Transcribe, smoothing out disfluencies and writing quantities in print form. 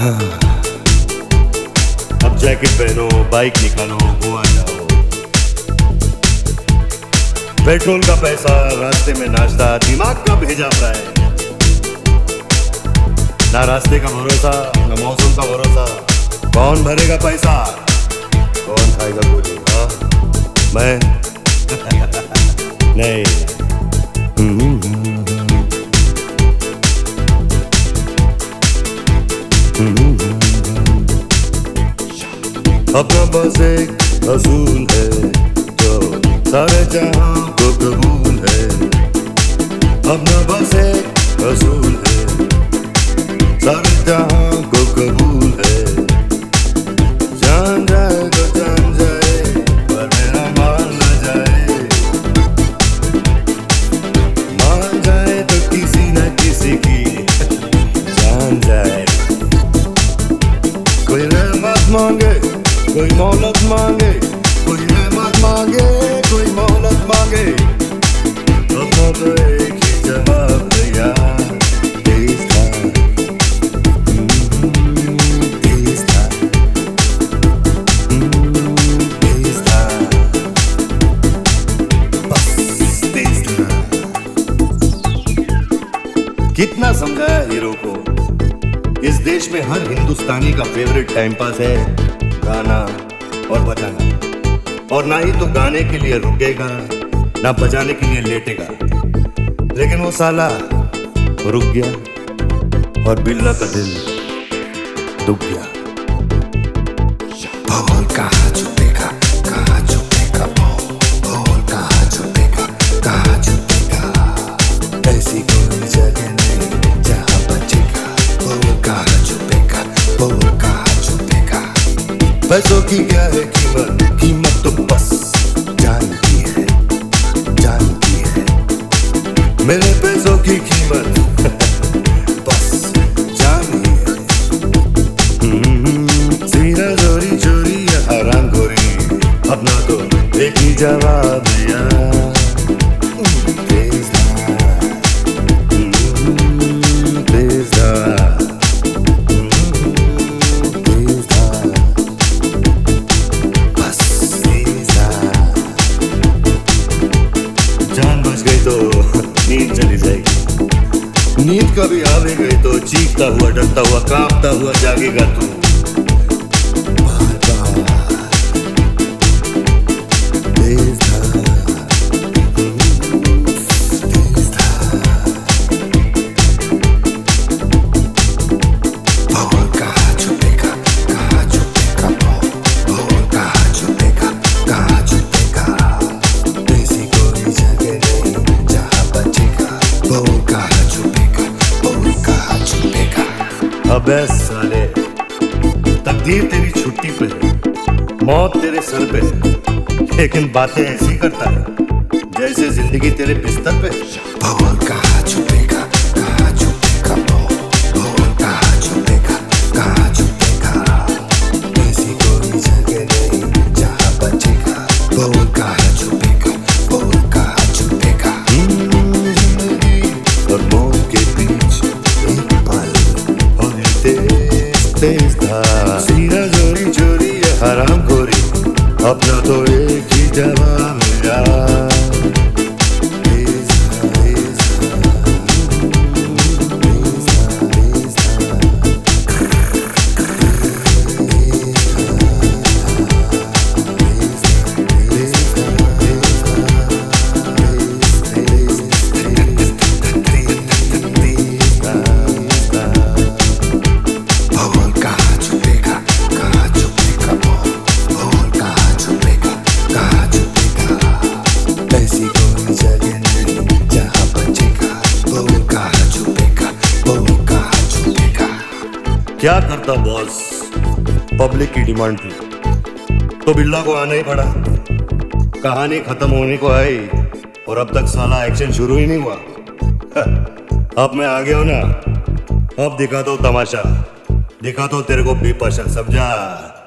अब जैकेट पहनो, बाइक निकालो, गोवा जाओ। पेट्रोल का पैसा, रास्ते में नाश्ता, दिमाग का भेजा फ्राई। ना रास्ते का भरोसा, ना मौसम का भरोसा। कौन भरेगा पैसा, कौन खाएगा गोली? हाँ मैं नहीं। अपना बस एक असूल है जो सारे जहां को कबूल है। अपना बस एक असूल है सारे जहां को कबूल है। जान जाए तो जान जाए पर मेरा मान न जाए। मान जाए तो किसी न किसी की जान जाए। कोई रहमत मांगे, कोई मोहलत मांगे, कोई रहमत मांगे, कोई मोहलत मांगे। अपना तो एक ही जवाब दिया, तेज था, तेज था, तेज था, बस तेज था। कितना समझाया हीरो को, इस देश में हर हिंदुस्तानी का फेवरेट टाइम पास है गाना और बजाना। और ना ही तो गाने के लिए रुकेगा, ना बजाने के लिए लेटेगा। लेकिन वो साला रुक गया और बिल्ला का दिल दुख गया। बोल कहाँ छुपेगा, कहाँ छुपेगा, बोल कहाँ छुपेगा, कहाँ छुपेगा। ऐसी कोई जगह नहीं जहाँ बचेगा। बोल कहाँ छुपेगा, बोल कहाँ छुपेगा। पैसों की क्या है कीमत, कीमत तो बस जान की है, जान की है। मेरे पैसों की कीमत बस जान ही है। सीना चोरी चोरी या हराम खोरी, अपना तो एक ही जवाब दिया, तेज था, तेज था, तेज था, बस तेज था। जान बच गई तो नींद चली जाएगी। नींद कभी आ भी गई तो चीखता हुआ, डरता हुआ, कांपता हुआ जागेगा तू। बार बार तेज था, तेज था। बोल कहाँ छुपेगा, कहाँ छुपेगा, बोल कहाँ छुपेगा, कहाँ छुपेगा। ऐसी कोई जगह नहीं जहाँ बचेगा। बोल कहाँ छुपेगा, बोल कहाँ छुपेगा। अबे साले, तकदीर तेरी छुट्टी पे है, मौत तेरे सर पे है, लेकिन बातें ऐसी करता है जैसे जिंदगी तेरे बिस्तर पे है। बोल कहाँ छुपेगा, कहाँ छुपेगा, बोल कहाँ छुपेगा, कहाँ छुपेगा। ऐसी कोई जगह नहीं जहाँ बचेगा। बोल कहाँ छुपेगा, बोल कहाँ छुपेगा। जिंदगी और मौत के बीच एक पल, और ये तेज तेज था। सीना चोरी चोरी या हराम खोरी, अपना तो एक ही जवाब मिला, तेज था, तेज था, तेज था, तेज था, बोल कहाँ छुपेगा, कहाँ छुपेगा, बोल कहाँ छुपेगा, कहाँ छुपेगा। ऐसी कोई जगह नहीं जहाँ बचेगा। बोल कहाँ छुपेगा, बोल कहाँ छुपेगा। क्या करता बॉस, पब्लिक की डिमांड थी तो बिल्ला को आना ही पड़ा। कहानी खत्म होने को आई और अब तक साला एक्शन शुरू ही नहीं हुआ। अब मैं आ गया हूं ना, अब दिखा दो तमाशा, दिखा दो तेरे को बेपशा, समझा?